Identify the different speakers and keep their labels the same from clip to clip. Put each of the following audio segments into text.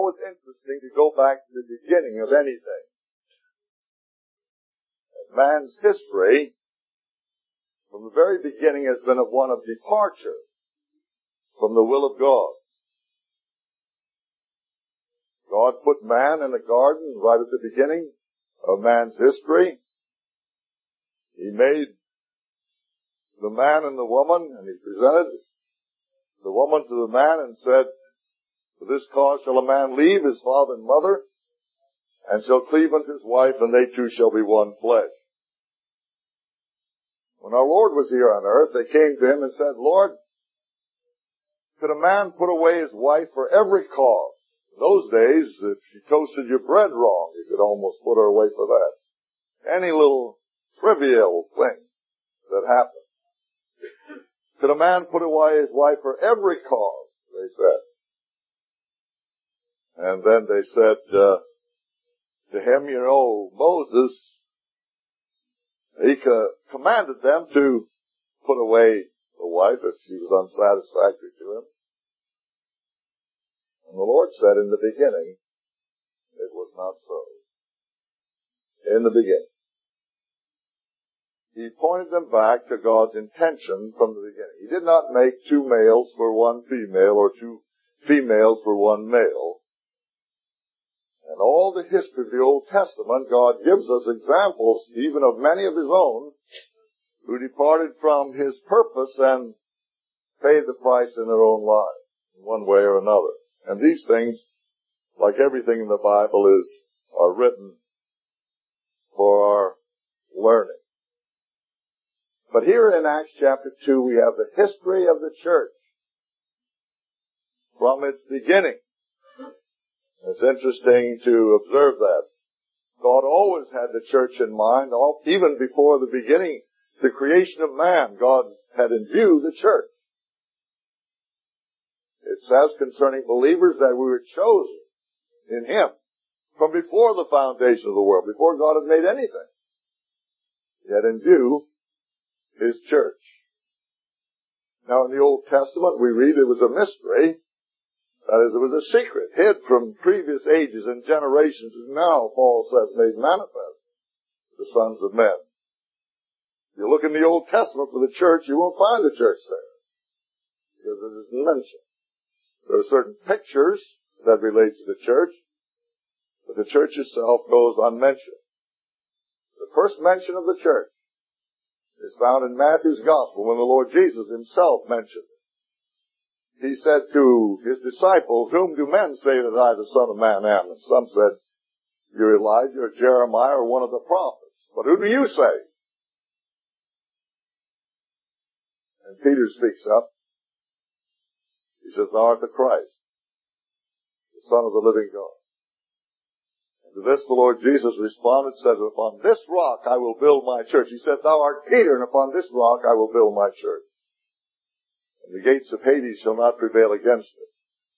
Speaker 1: always interesting to go back to the beginning of anything. And man's history, from the very beginning, has been of one of departure from the will of God. God put man in a garden right at the beginning of man's history. He made the man and the woman, and he presented the woman to the man and said, "For this cause shall a man leave his father and mother, and shall cleave unto his wife, and they two shall be one flesh." When our Lord was here on earth, they came to him and said, "Lord, could a man put away his wife for every cause?" In those days, if she toasted your bread wrong, you could almost put her away for that. Any little trivial thing that happened. Could a man put away his wife for every cause? They said. And then they said to him, Moses, he commanded them to put away the wife if she was unsatisfactory to him. And the Lord said in the beginning, it was not so. In the beginning. He pointed them back to God's intention from the beginning. He did not make two males for one female or two females for one male. And all the history of the Old Testament, God gives us examples even of many of His own who departed from His purpose and paid the price in their own lives, in one way or another. And these things, like everything in the Bible, are written for our learning. But here in Acts chapter 2, we have the history of the church from its beginning. It's interesting to observe that. God always had the church in mind. Even before the beginning, the creation of man, God had in view the church. It says concerning believers that we were chosen in Him from before the foundation of the world, before God had made anything. He had in view His church. Now in the Old Testament we read it was a mystery. That is, it was a secret hid from previous ages and generations, and now, Paul says, made manifest to the sons of men. If you look in the Old Testament for the church, you won't find the church there, because it isn't mentioned. There are certain pictures that relate to the church, but the church itself goes unmentioned. The first mention of the church is found in Matthew's Gospel when the Lord Jesus Himself mentioned it. He said to His disciples, "Whom do men say that I, the Son of Man, am?" And some said, "You're Elijah, or Jeremiah, or one of the prophets. But who do you say?" And Peter speaks up. He says, "Thou art the Christ, the Son of the living God." And to this the Lord Jesus responded, said, "Upon this rock I will build my church." He said, "Thou art Peter, and upon this rock I will build my church. And the gates of Hades shall not prevail against it."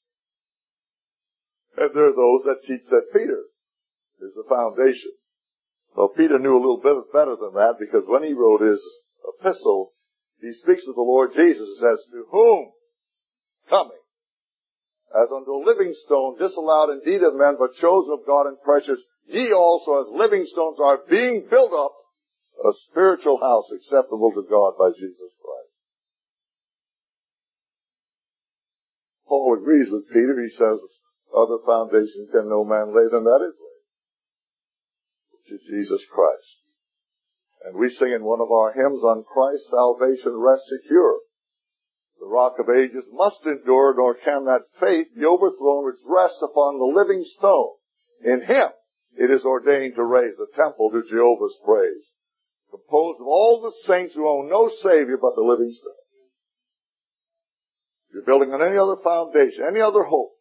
Speaker 1: And there are those that teach that Peter is the foundation. Well, Peter knew a little bit better than that, because when he wrote his epistle, he speaks of the Lord Jesus as to whom coming, as unto a living stone, disallowed indeed of men, but chosen of God and precious, ye also as living stones are being built up a spiritual house acceptable to God by Jesus Christ. Paul agrees with Peter. He says, "Other foundation can no man lay than that is laid, which is Jesus Christ." And we sing in one of our hymns, "On Christ salvation rests secure. The rock of ages must endure, nor can that faith be overthrown which rests upon the living stone. In Him it is ordained to raise a temple to Jehovah's praise, composed of all the saints who own no Savior but the living stone." If you're building on any other foundation, any other hope,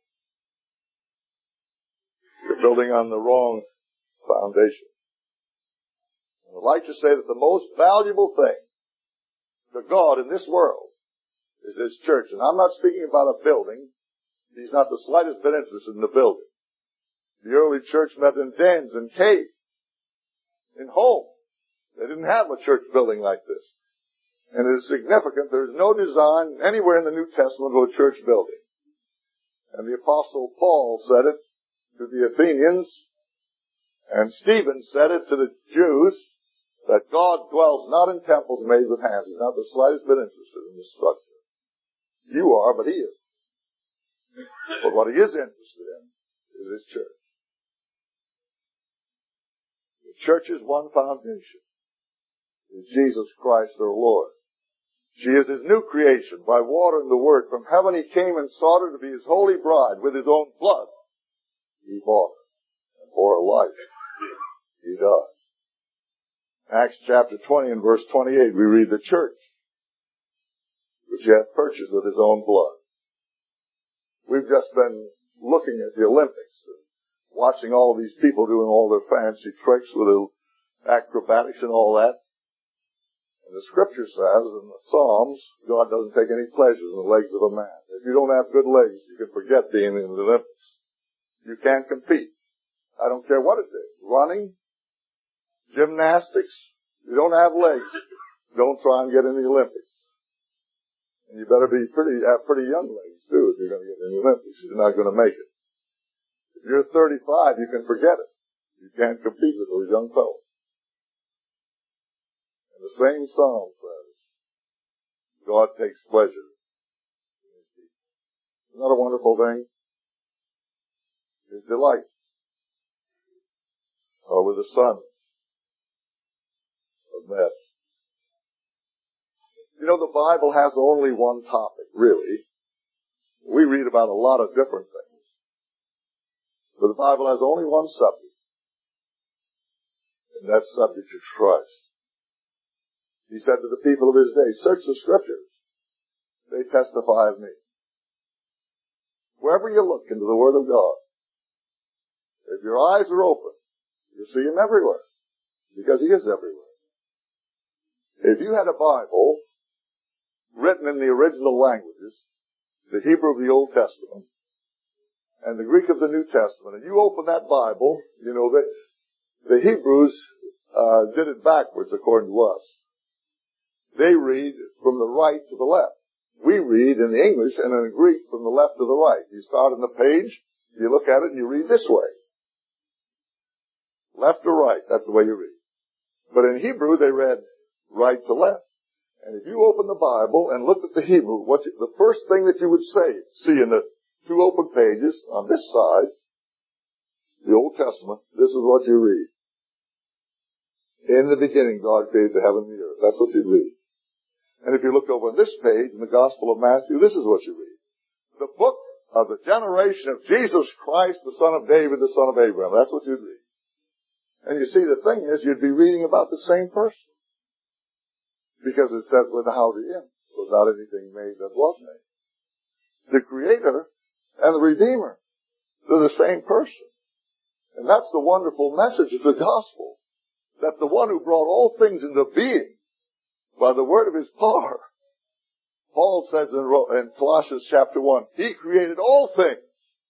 Speaker 1: you're building on the wrong foundation. And I'd like to say that the most valuable thing to God in this world is His church. And I'm not speaking about a building. He's not the slightest bit interested in the building. The early church met in dens and caves, in homes. They didn't have a church building like this. And it is significant, there is no design anywhere in the New Testament of a church building. And the Apostle Paul said it to the Athenians, and Stephen said it to the Jews, that God dwells not in temples made with hands. He's not the slightest bit interested in the structure. You are, but he is. But what he is interested in is his church. The church's one foundation is Jesus Christ our Lord. She is his new creation. By water and the word from heaven he came and sought her to be his holy bride. With his own blood he bought her. And for her life he died. Acts chapter 20 and verse 28 we read, the church which he hath purchased with his own blood. We've just been looking at the Olympics and watching all these people doing all their fancy tricks with the acrobatics and all that. And the scripture says in the Psalms, God doesn't take any pleasure in the legs of a man. If you don't have good legs, you can forget being in the Olympics. You can't compete. I don't care what it is. Running, gymnastics, you don't have legs, don't try and get in the Olympics. And you better have pretty young legs too if you're going to get in the Olympics. You're not going to make it. If you're 35, you can forget it. You can't compete with those young fellows. And the same psalm says, God takes pleasure in his people. Isn't that a wonderful thing? His delight. Or with the sons of men. You know, the Bible has only one topic, really. We read about a lot of different things. But the Bible has only one subject. And that subject is Christ. He said to the people of his day, search the scriptures. They testify of me. Wherever you look into the Word of God, if your eyes are open, you'll see him everywhere. Because he is everywhere. If you had a Bible written in the original languages, the Hebrew of the Old Testament, and the Greek of the New Testament, and you open that Bible, you know, the Hebrews did it backwards according to us. They read from the right to the left. We read in the English and in the Greek from the left to the right. You start on the page, you look at it, and you read this way. Left to right, that's the way you read. But in Hebrew, they read right to left. And if you open the Bible and look at the Hebrew, the first thing that you would see in the two open pages on this side, the Old Testament, this is what you read. In the beginning, God created the heaven and the earth. That's what you read. And if you look over on this page in the Gospel of Matthew, this is what you read. The book of the generation of Jesus Christ, the son of David, the son of Abraham. That's what you'd read. And you see, the thing is, you'd be reading about the same person. Because it says without him, without anything made that was made. The Creator and the Redeemer, they're the same person. And that's the wonderful message of the gospel. That the one who brought all things into being by the word of his power, Paul says in Colossians chapter 1, he created all things.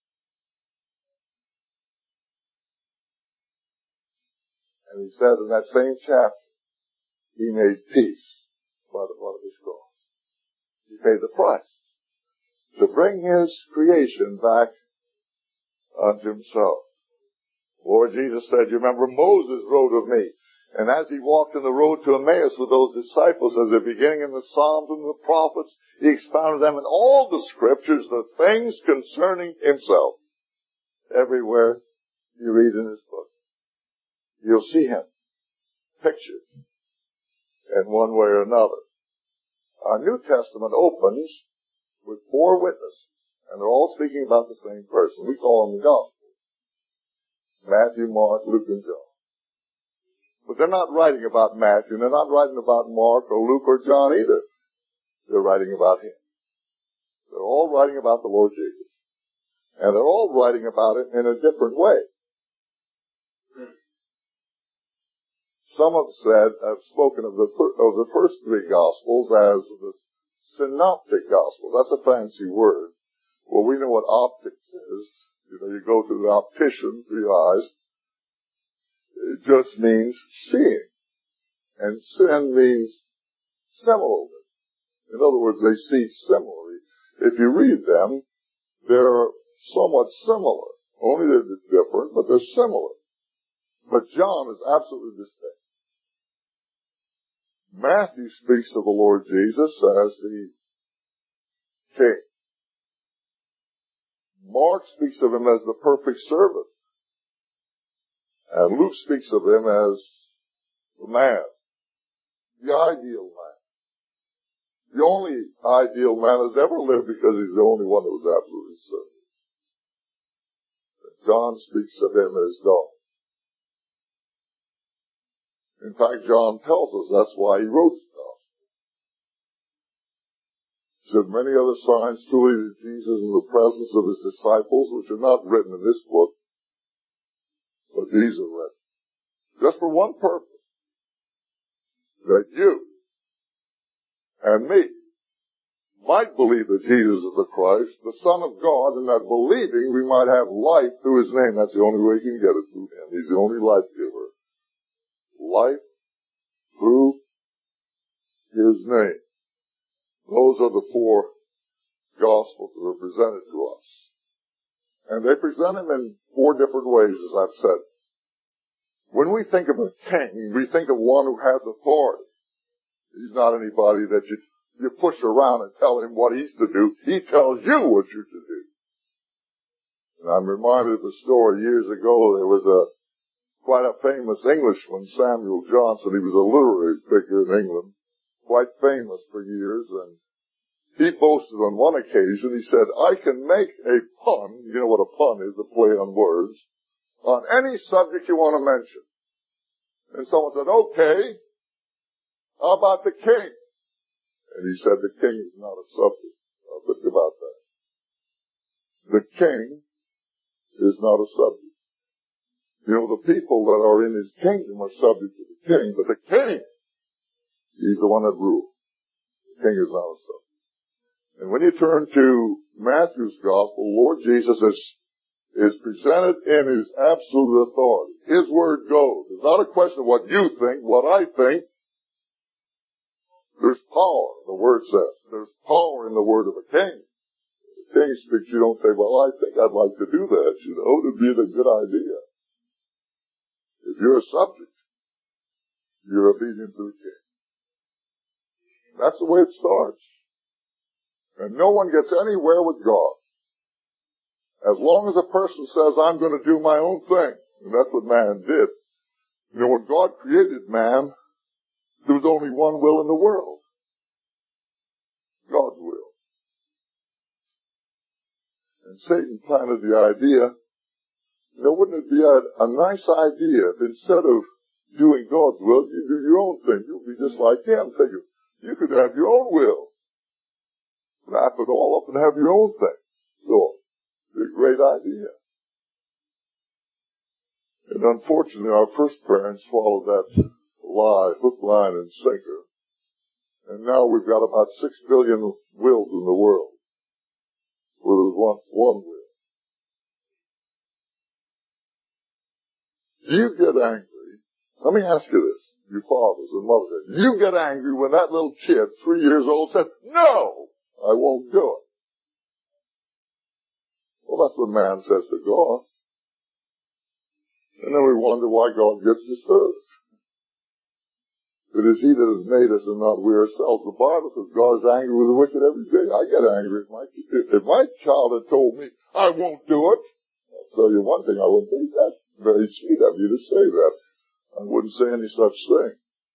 Speaker 1: And he says in that same chapter, he made peace by the blood of his cross. He paid the price to bring his creation back unto himself. Lord Jesus said, you remember Moses rode with me. And as he walked in the road to Emmaus with those disciples, as they're beginning in the Psalms and the prophets, he expounded them in all the scriptures, the things concerning himself. Everywhere you read in his book, you'll see him pictured in one way or another. Our New Testament opens with 4 witnesses, and they're all speaking about the same person. We call them the Gospels. Matthew, Mark, Luke, and John. But they're not writing about Matthew, and they're not writing about Mark or Luke or John either. They're writing about him. They're all writing about the Lord Jesus. And they're all writing about it in a different way. Some have spoken of the first 3 Gospels as the synoptic Gospels. That's a fancy word. Well, we know what optics is. You know, you go to the optician for your eyes. It just means seeing. And sin means similarly. In other words, they see similarly. If you read them, they're somewhat similar. Only they're different, but they're similar. But John is absolutely distinct. Matthew speaks of the Lord Jesus as the King. Mark speaks of him as the perfect servant. And Luke speaks of him as the man, the ideal man. The only ideal man has ever lived because he's the only one that was absolutely sinless. John speaks of him as God. In fact, John tells us that's why he wrote the gospel. He said many other signs truly did Jesus in the presence of his disciples, which are not written in this book, but these are written. Just for one purpose. That you and me might believe that Jesus is the Christ, the Son of God, and that believing we might have life through his name. That's the only way you can get it, through him. He's the only life giver. Life through his name. Those are the four Gospels that are presented to us. And they present him in four different ways, as I've said. When we think of a king, we think of one who has authority. He's not anybody that you push around and tell him what he's to do. He tells you what you're to do. And I'm reminded of a story years ago. There was quite a famous Englishman, Samuel Johnson. He was a literary figure in England, quite famous for years. And he boasted on one occasion, he said, I can make a pun, you know what a pun is, a play on words, on any subject you want to mention. And someone said, okay, how about the king? And he said, the king is not a subject. Now think about that. The king is not a subject. You know, the people that are in his kingdom are subject to the king, but the king, he's the one that rules. The king is not a subject. And when you turn to Matthew's gospel, Lord Jesus is presented in his absolute authority. His word goes. It's not a question of what you think, what I think. There's power, the word says. There's power in the word of a king. The king speaks, you don't say, well, I think I'd like to do that, you know. It would be a good idea. If you're a subject, you're obedient to the king. That's the way it starts. And no one gets anywhere with God. As long as a person says, I'm going to do my own thing, and that's what man did. You know, when God created man, there was only one will in the world. God's will. And Satan planted the idea, you know, wouldn't it be a nice idea if instead of doing God's will, you do your own thing. You'll be just like him. Figure, you could have your own will. Wrap it all up and have your own thing. So, it's a great idea. And unfortunately, our first parents followed that lie, hook, line, and sinker. And now we've got about 6 billion wills in the world, where there's once one will. You get angry. Let me ask you this, you fathers and mothers. You get angry when that little kid, 3 years old, said, no, I won't do it. Well, that's what man says to God. And then we wonder why God gets disturbed. It is he that has made us and not we ourselves. The Bible says God is angry with the wicked every day. I get angry if my child had told me, I won't do it. I'll tell you one thing, I wouldn't think that's very sweet of you to say that. I wouldn't say any such thing.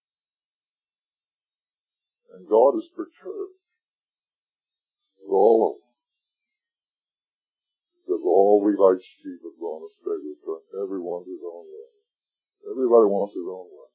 Speaker 1: And God is perturbed with all of them. Because all we like sheep have gone astray. Everyone's his own way. Everybody wants his own way.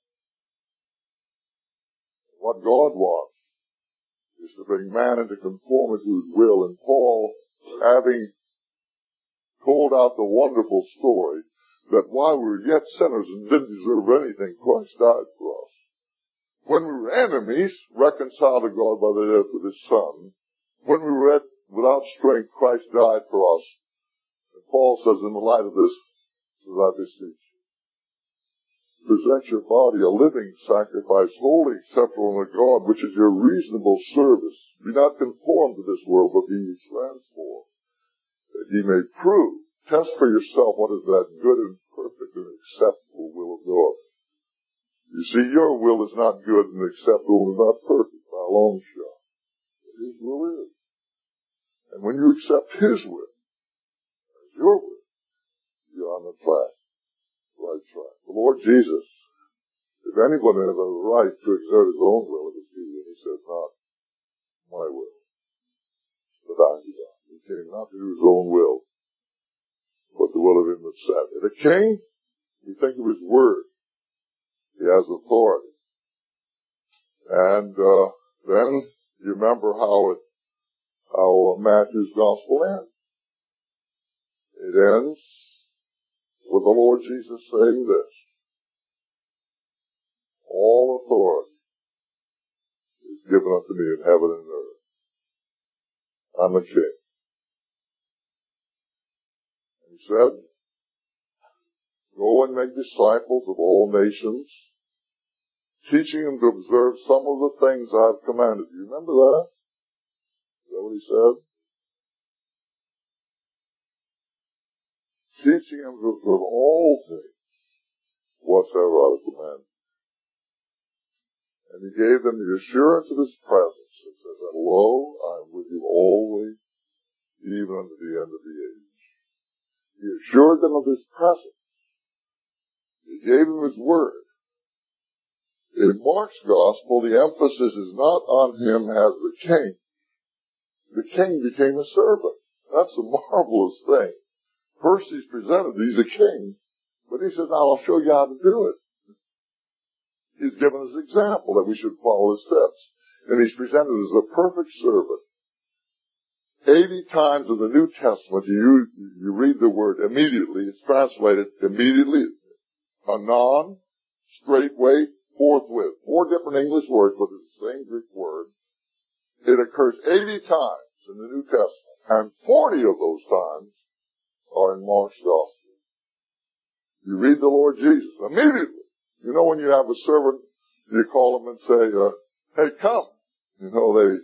Speaker 1: What God wants is to bring man into conformity to his will. And Paul, having told out the wonderful story that while we were yet sinners and didn't deserve anything, Christ died for us. When we were enemies, reconciled to God by the death of his Son. When we were without strength, Christ died for us. And Paul says, in the light of this, says, I beseech you, present your body a living sacrifice, wholly acceptable unto God, which is your reasonable service. Be not conformed to this world, but be ye transformed, that ye may prove Test for yourself what is that good and perfect and acceptable will of God. You see, your will is not good and acceptable and not perfect by a long shot. But His will is. And when you accept His will as your will, you're on the right track. The Lord Jesus, if anybody has a right to exert his own will, it is He. And He said, not my will, but thine be done. He came not to do His own will, but the will of Him that sent me. The king, we think of His word. He has authority. And then you remember how Matthew's gospel ends. It ends with the Lord Jesus saying this: all authority is given unto me in heaven and earth. I'm the king. And He said, go and make disciples of all nations, teaching them to observe some of the things I've commanded you. Remember that? Is that what He said? Teaching them to observe all things whatsoever I've commanded. And He gave them the assurance of His presence. It says, and lo, I am with you always, even unto the end of the age. He assured them of His presence. He gave them His word. In Mark's gospel, the emphasis is not on Him as the king. The king became a servant. That's a marvelous thing. First He's presented, He's a king. But He said, now I'll show you how to do it. He's given us an example that we should follow His steps. And He's presented as a perfect servant. 80 times in the New Testament, you read the word immediately. It's translated immediately, anon, straightway, forthwith. 4 different English words, but it's the same Greek word. It occurs 80 times in the New Testament, and 40 of those times are in Mark's Gospel. You read the Lord Jesus immediately. You know, when you have a servant, you call them and say, hey, come. You know, they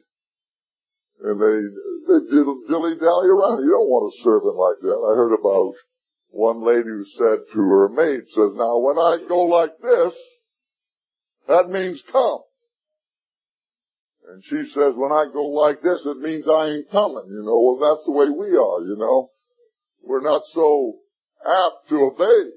Speaker 1: dilly-dally around. You don't want a servant like that. I heard about one lady who said to her maid, says, now when I go like this, that means come. And she says, when I go like this, it means I ain't coming. You know, well, that's the way we are, you know. We're not so apt to obey.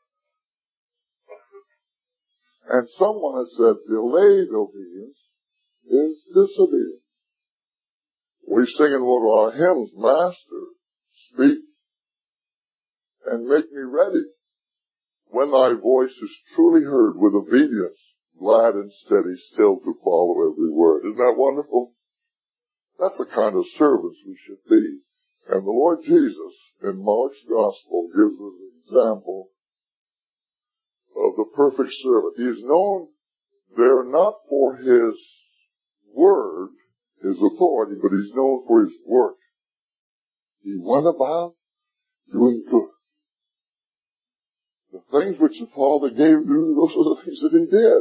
Speaker 1: And someone has said, delayed obedience is disobedience. We sing in one of our hymns, Master, speak and make me ready. When thy voice is truly heard with obedience, glad and steady still to follow every word. Isn't that wonderful? That's the kind of servants we should be. And the Lord Jesus in Mark's Gospel gives us an example of the perfect servant. He is known there not for His word, His authority, but He's known for His work. He went about doing good. The things which the Father gave him to do, those are the things that He did.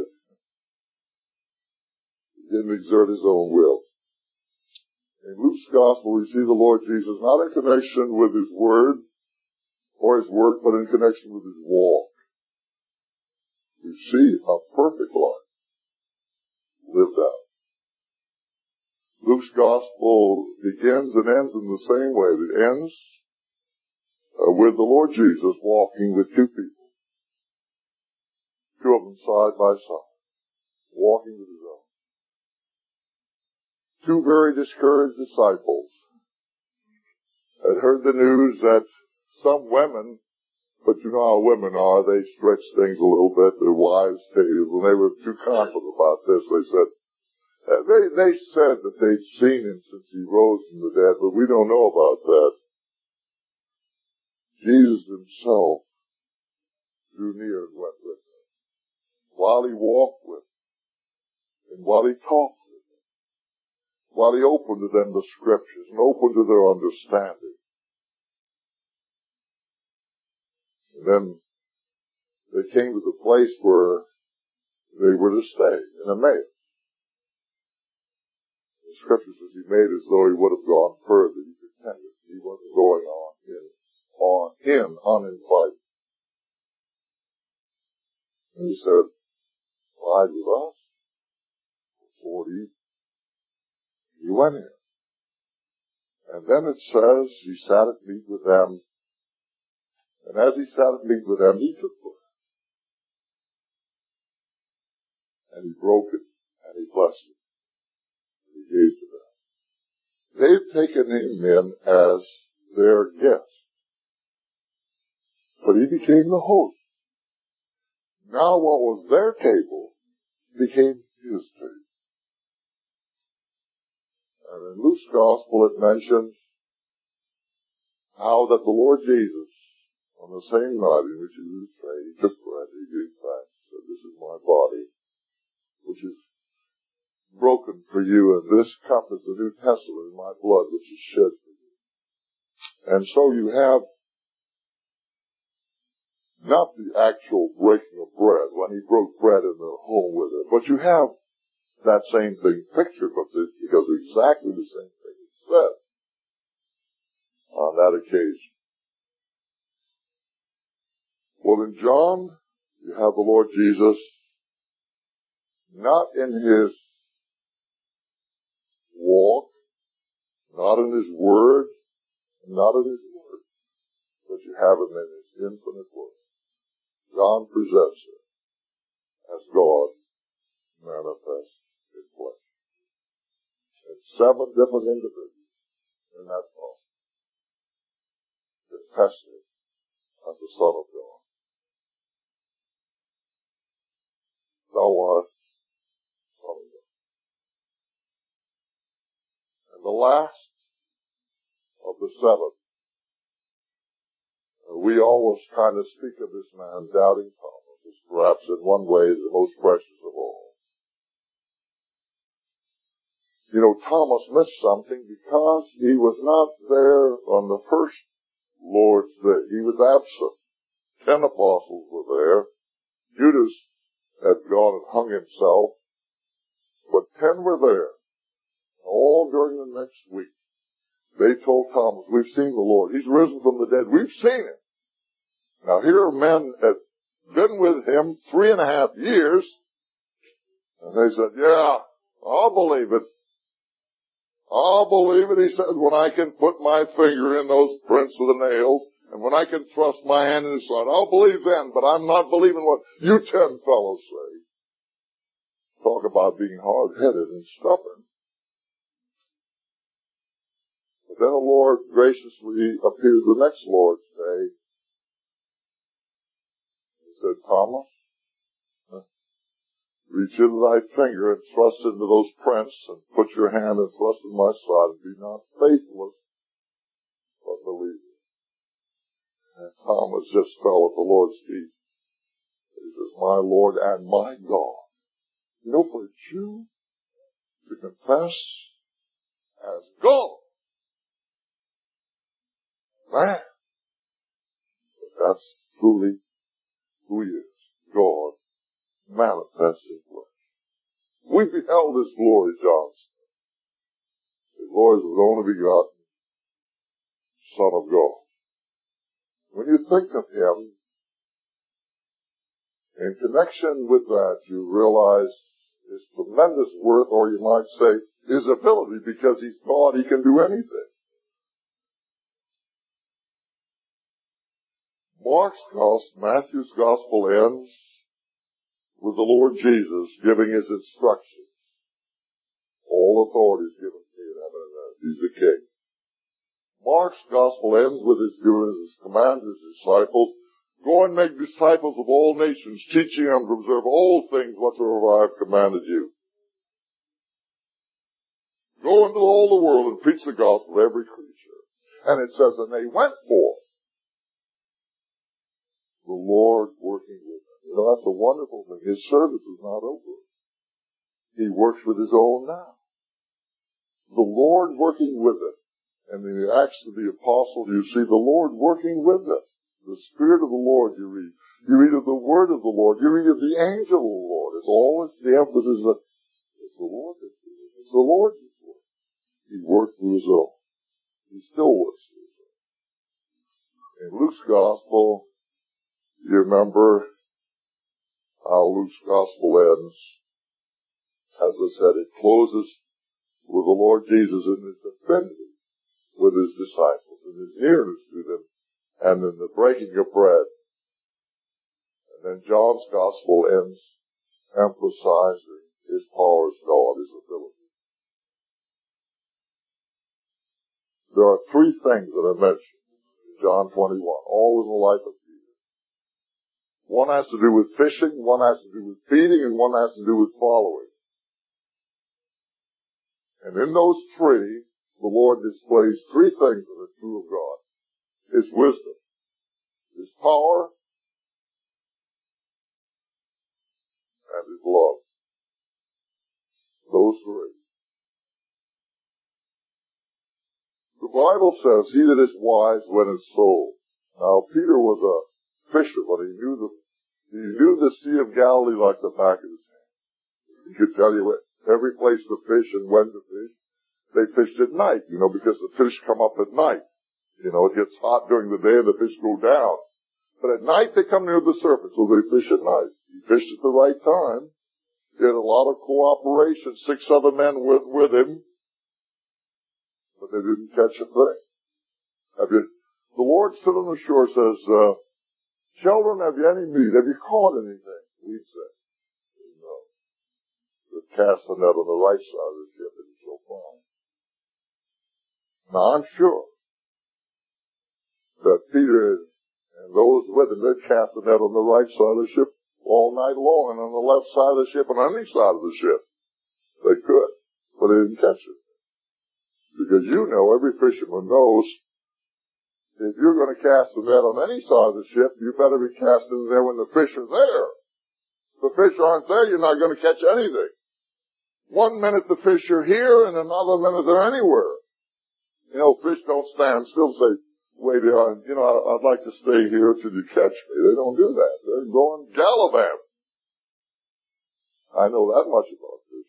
Speaker 1: He didn't exert His own will. In Luke's Gospel, we see the Lord Jesus not in connection with His word or His work, but in connection with His walk. We see a perfect life lived out. Luke's Gospel begins and ends in the same way. It ends with the Lord Jesus walking with 2 people. 2 of them side by side, walking with His own. 2 very discouraged disciples had heard the news that some women, but you know how women are, they stretch things a little bit, their wives' tales, and they were too confident about this. They said, they said that they'd seen Him since He rose from the dead, but we don't know about that. Jesus Himself drew near and went with them, while He walked with them, and while He talked with them, while He opened to them the Scriptures and opened to their understanding. And then they came to the place where they were to stay, in Emmaus. The Scripture says He made as though He would have gone further. He pretended He wasn't going on His in uninvited. And he said, abide with us for 40. He went in. And then it says he sat at meat with them. And as he sat at meat with them, he took bread. And he broke it. And he blessed it. And he gave to them. They've taken him in as their guest. But he became the host. Now what was their table became his table. And in Luke's Gospel it mentions how that the Lord Jesus, on the same night in which he was betrayed, he took bread, he gave thanks, and said, this is my body, which is broken for you, and this cup is the New Testament in my blood, which is shed for you. And so you have not the actual breaking of bread, when he broke bread in their home with it, but you have that same thing pictured, because exactly the same thing is said on that occasion. Well, in John, you have the Lord Jesus not in his walk, not in his word, not in his word, but you have him in his infinite word. John presents him as God manifest in flesh. And 7 different individuals in that gospel confess him as the Son of God. Thou art Son of God. And the last of the 7, we always kind of speak of this man, Doubting Thomas, as perhaps in one way the most precious of all. You know, Thomas missed something because he was not there on the first Lord's Day. He was absent. 10 apostles were there. Judas had gone and hung himself. But 10 were there. All during the next week. They told Thomas, we've seen the Lord. He's risen from the dead. We've seen him. Now here are men that had been with him 3.5 years. And they said, yeah, I'll believe it. I'll believe it, he said, when I can put my finger in those prints of the nails, and when I can thrust my hand in his side. I'll believe then, but I'm not believing what you 10 fellows say. Talk about being hard-headed and stubborn. But then the Lord graciously appeared the next Lord's Day. He said, Thomas, reach into thy finger and thrust into those prints, and put your hand and thrust in my side, and be not faithless, but believing. And Thomas just fell at the Lord's feet. He says, my Lord and my God. You know, for a Jew to confess as God, man, that's truly who he is. God manifest in flesh. We beheld his glory, John said. His glory is the only begotten Son of God. When you think of him, in connection with that, you realize his tremendous worth, or you might say, his ability, because he's God, he can do anything. Matthew's Gospel ends with the Lord Jesus giving his instructions. All authority is given to me in heaven and earth. He's the King. Mark's Gospel ends with his giving his command to his disciples, go and make disciples of all nations, teaching them to observe all things whatsoever I have commanded you. Go into all the world and preach the gospel to every creature. And it says, and they went forth, the Lord working with them. You know, that's a wonderful thing. His service is not over. He works with his own now. The Lord working with it. And in the Acts of the Apostles, you see the Lord working with them. The Spirit of the Lord you read. You read of the Word of the Lord. You read of the angel of the Lord. It's always the emphasis that it's the Lord that's doing it. It's the Lord's work. He worked through his own. He still works through his own. In Luke's Gospel, you remember how Luke's Gospel ends. As I said, it closes with the Lord Jesus in his affinity with his disciples and his nearness to them, and in the breaking of bread. And then John's Gospel ends emphasizing his power as God, his ability. There are three things that are mentioned in John 21, all in the life of Peter. One has to do with fishing, one has to do with feeding, and one has to do with following. And in those three, the Lord displays three things that are true of God. His wisdom, his power, and his love. Those three. The Bible says, he that is wise winneth souls. Now, Peter was a fisherman. He knew the Sea of Galilee like the back of his hand. He could tell you every place to fish and when to fish. They fished at night, because the fish come up at night. It gets hot during the day and the fish go down. But at night they come near the surface, so they fish at night. He fished at the right time. He had a lot of cooperation. 6 other men went with him. But they didn't catch a thing. The Lord stood on the shore, says, children, have you any meat? Have you caught anything? We'd say, no. So cast the net on the right side of the ship and you'll find. Now I'm sure that Peter and those with him, they cast the net on the right side of the ship all night long, and on the left side of the ship and on any side of the ship. They could, but they didn't catch it. Because every fisherman knows, if you're going to cast the net on any side of the ship, you better be casting it there when the fish are there. If the fish aren't there, you're not going to catch anything. One minute the fish are here, and another minute they're anywhere. Fish don't stand still and say, wait, I'd like to stay here till you catch me. They don't do that. They're going gallivanting. I know that much about fish.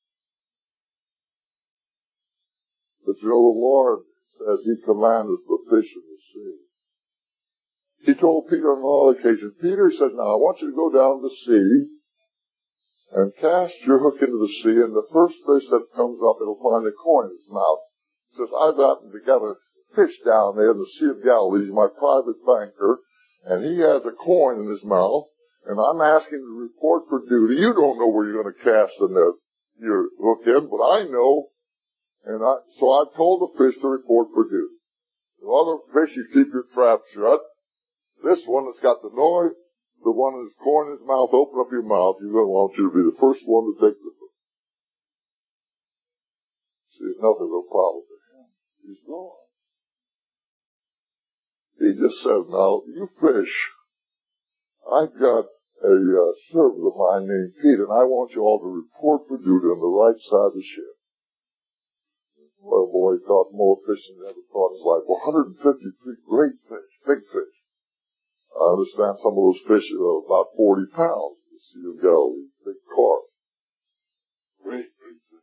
Speaker 1: But the Lord says he commanded the fish in the sea. He told Peter on all occasions, Peter said, now I want you to go down to the sea and cast your hook into the sea, and the first fish that comes up, it'll find a coin in its mouth. He says, I've happened to get a fish down there in the Sea of Galilee. He's my private banker, and he has a coin in his mouth, and I'm asking to report for duty. You don't know where you're going to cast your hook in, but I know. So I've told the fish to report for duty. The other fish, you keep your trap shut. This one that's got the noise, the one that's coin in his mouth, open up your mouth. You're going to want you to be the first one to take the hook. See, it's nothing of a problem for him. He's gone. He just said, now, you fish. I've got a servant of mine named Pete, and I want you all to report for duty on the right side of the ship. Well, boy, he caught more fish than he ever caught in his life. 153 great fish, big fish. I understand some of those fish are about 40 pounds in the Sea of Galilee, big carp. Great big fish.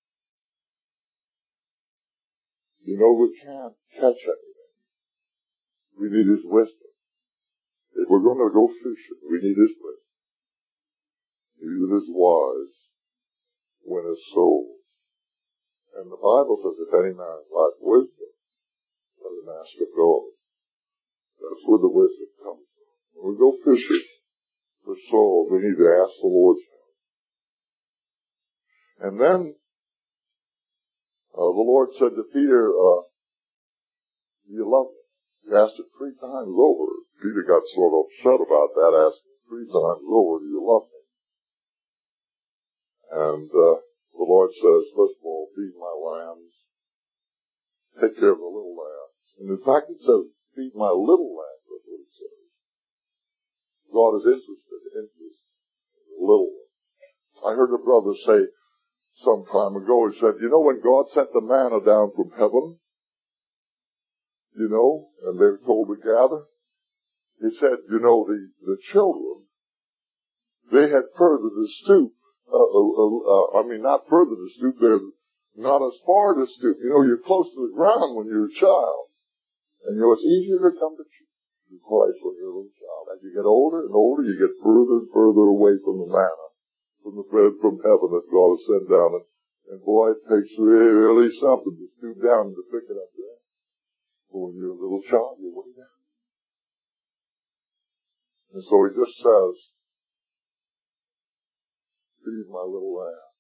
Speaker 1: We can't catch anything. We need his wisdom. If we're going to go fishing, we need his wisdom. He that is wise winneth souls. And the Bible says, if any man lack wisdom, let him ask of God. That's where the wisdom comes from. When we go fishing for souls, we need to ask the Lord's help. And then, the Lord said to Peter, you love me. He asked it 3 times over. Peter got sort of upset about that, asked him 3 times over, do you love me? And, the Lord says, first of all, feed my lambs. Take care of the little lambs. And in fact, it says, feed my little lambs. That's what it says. God is interested in the little ones. I heard a brother say some time ago, he said, when God sent the manna down from heaven, and they were told to gather, he said, the children, they had further to stoop. Not further to stoop, they're not as far to stoop. You're close to the ground when you're a child. And it's easier to come to Christ when you're a little child. As you get older and older, you get further and further away from the manna, from the bread from heaven that God has sent down. And boy, it takes really something to stoop down and to pick it up there. But when you're a little child, you're way down. And so he just says, feed my little lamb.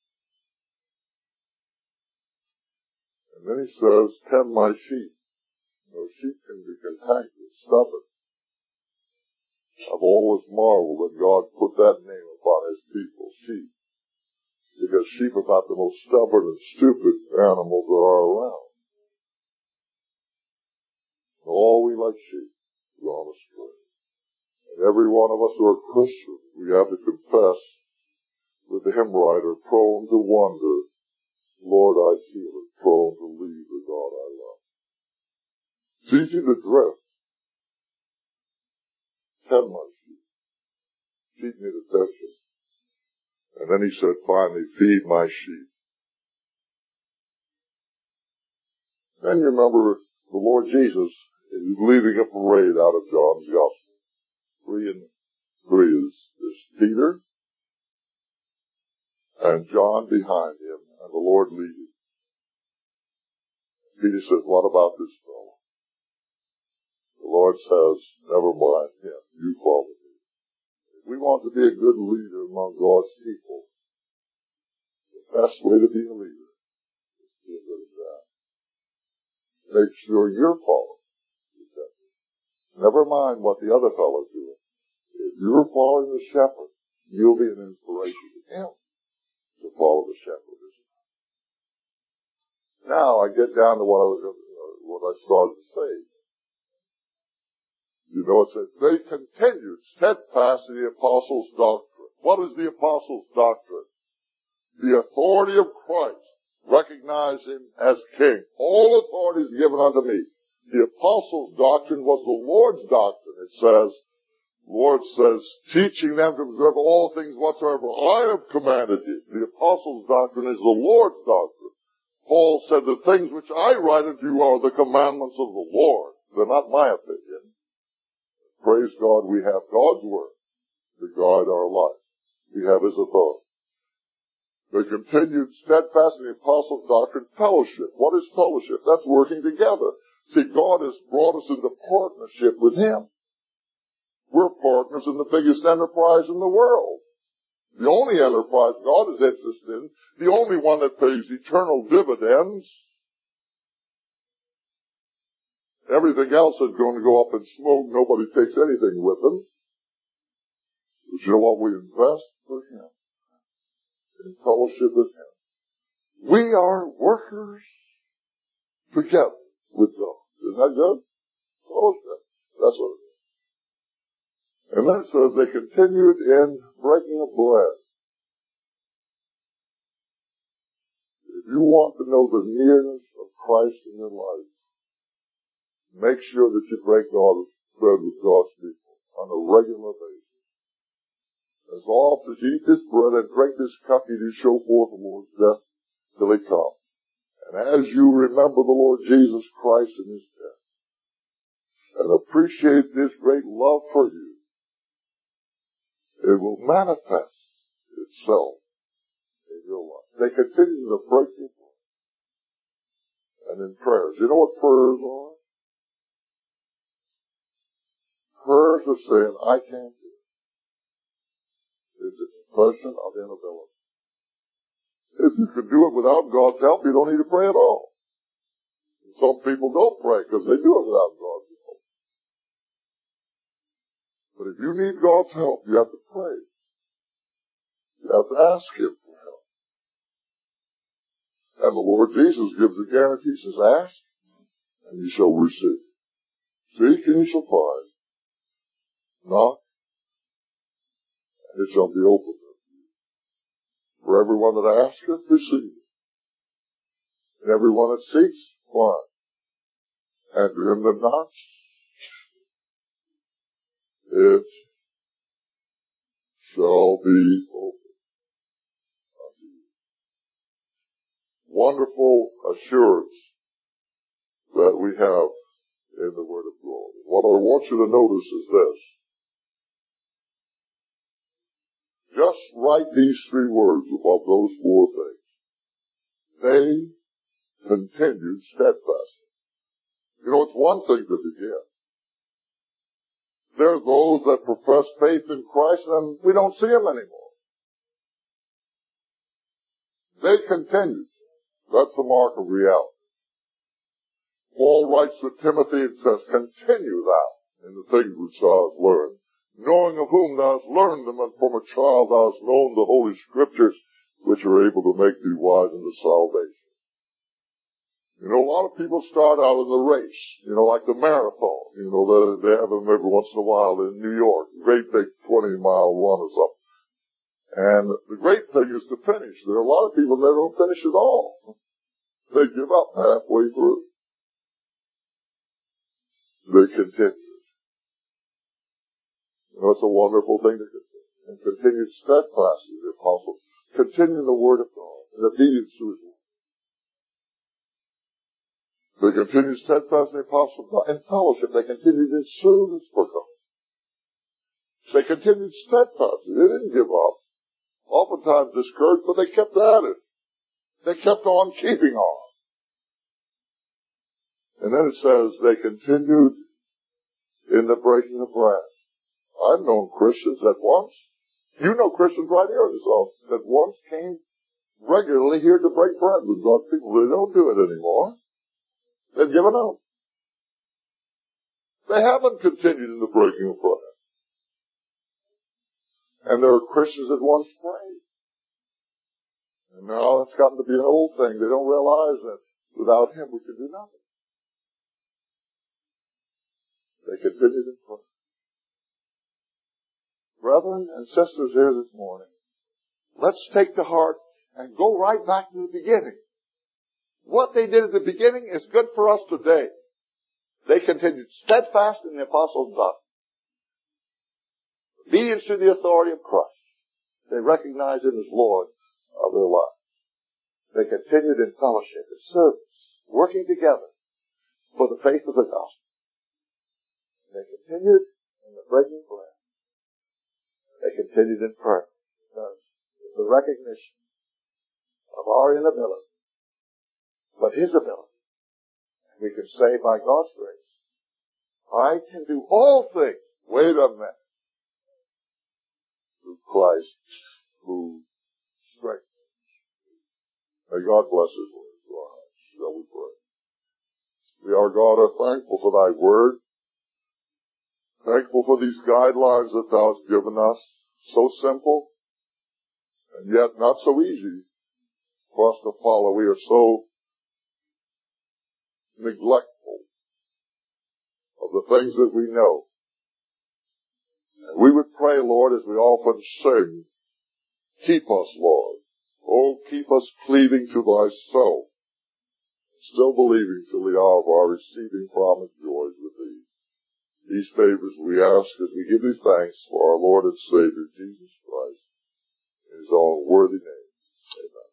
Speaker 1: And then he says, tend my sheep. Those sheep can be cantankerous, stubborn. I've always marveled that God put that name upon his people, sheep. Because sheep are about the most stubborn and stupid animals there are around. And all we like sheep gone astray. And every one of us who are Christians, we have to confess with the hymn writer, prone to wander, Lord, I feel it, prone to leave the God I love. It's easy to drift. Tend my sheep. Sheep need attention. And then he said, finally, feed my sheep. Then you remember the Lord Jesus is leading a parade out of John's Gospel. 3 and 3 is Peter and John behind him, and the Lord leading. Peter says, what about this fellow? The Lord says, never mind him, you follow me. If we want to be a good leader among God's people, the best way to be a leader is to be a good example. Make sure you're following. Never mind what the other fellow's doing. If you're following the shepherd, you'll be an inspiration to him to follow the shepherd. Now I get down to what I started to say. You know, it says, they continued steadfast in the apostles' doctrine. What is the apostles' doctrine? The authority of Christ. Recognize him as king. All authority is given unto me. The apostles' doctrine was the Lord's doctrine. It says, the Lord says, teaching them to observe all things whatsoever I have commanded you. The apostles' doctrine is the Lord's doctrine. Paul said, the things which I write unto you are the commandments of the Lord. They're not my opinion. Praise God, we have God's word to guide our life. We have his authority. They continued steadfast in the apostles' doctrine, fellowship. What is fellowship? That's working together. See, God has brought us into partnership with him. We're partners in the biggest enterprise in the world. The only enterprise God is interested in, the only one that pays eternal dividends. Everything else is going to go up in smoke. Nobody takes anything with them. But you know what? We invest for him. In fellowship with him. We are workers together with God. Isn't that good? Fellowship. That's what it is. And then it says they continued in breaking of bread. If you want to know the nearness of Christ in your life, make sure that you break God's bread with God's people on a regular basis. As often as you eat this bread and drink this cup, you do show forth the Lord's death till he comes. And as you remember the Lord Jesus Christ in his death, and appreciate this great love for you, it will manifest itself in your life. They continue to break your bread. And in prayers. You know what prayers are? Prayers are saying, I can't do it. It's a confession of inability. If you can do it without God's help, you don't need to pray at all. Some people don't pray because they do it without God's help. But if you need God's help, you have to pray. You have to ask him for help. And the Lord Jesus gives a guarantee. He says, ask, and you shall receive. Seek, and you shall find. Knock, and it shall be opened unto you. For everyone that asketh, receiveth. And everyone that seeks, finds. And to him that knocks, it shall be opened. Wonderful assurance that we have in the Word.
Speaker 2: what I want you to notice is this. Just write these 3 words above those 4 things. They continued steadfastly. You know, it's one thing to begin. There are those that profess faith in Christ and we don't see them anymore. They continued. That's the mark of reality. Paul writes to Timothy and says, continue thou in the things which thou hast learned, knowing of whom thou hast learned them, and from a child thou hast known the Holy Scriptures, which are able to make thee wise unto salvation. You know, a lot of people start out in the race, you know, like the marathon. You know, they have them every once in a while in New York. Great big 20-mile run or something. And the great thing is to finish. There are a lot of people that don't finish at all. They give up halfway through. They continue. You know, it's a wonderful thing to continue. And continue steadfastly, the apostles. Continue the word of God in obedience to his word. They continued steadfastly, apostles, in fellowship. They continued in service for God. They continued steadfastly. They didn't give up. Oftentimes discouraged, but they kept at it. They kept on keeping on. And then it says they continued in the breaking of bread. I've known Christians that once, you know Christians right here in this office, that once came regularly here to break bread with God's people. They don't do it anymore. They've given up. They haven't continued in the breaking of bread. And there are Christians that once prayed. And now it's gotten to be an old thing. They don't realize that without him we could do nothing. They continued in prayer. Brethren and sisters here this morning, let's take to heart and go right back to the beginning. What they did at the beginning is good for us today. They continued steadfast in the apostles' doctrine. Obedience to the authority of Christ. They recognized him as Lord of their lives. They continued in fellowship, in service, working together for the faith of the gospel. They continued in the breaking of bread. They continued in prayer. Because it's a recognition of our inability, but his ability. And we can say by God's grace, I can do all things. Wait a minute. Through Christ who strengthens. May God bless his word to our hearts. Shall we pray? We, our God, are thankful for thy word. Thankful for these guidelines that thou hast given us. So simple, and yet not so easy for us to follow. We are so neglectful of the things that we know. And we would pray, Lord, as we often sing, keep us, Lord. Oh, keep us cleaving to thyself, still believing till the hour of our receiving promised joys with thee. These favors we ask as we give thee thanks for our Lord and Savior, Jesus Christ, in his own worthy name. Amen.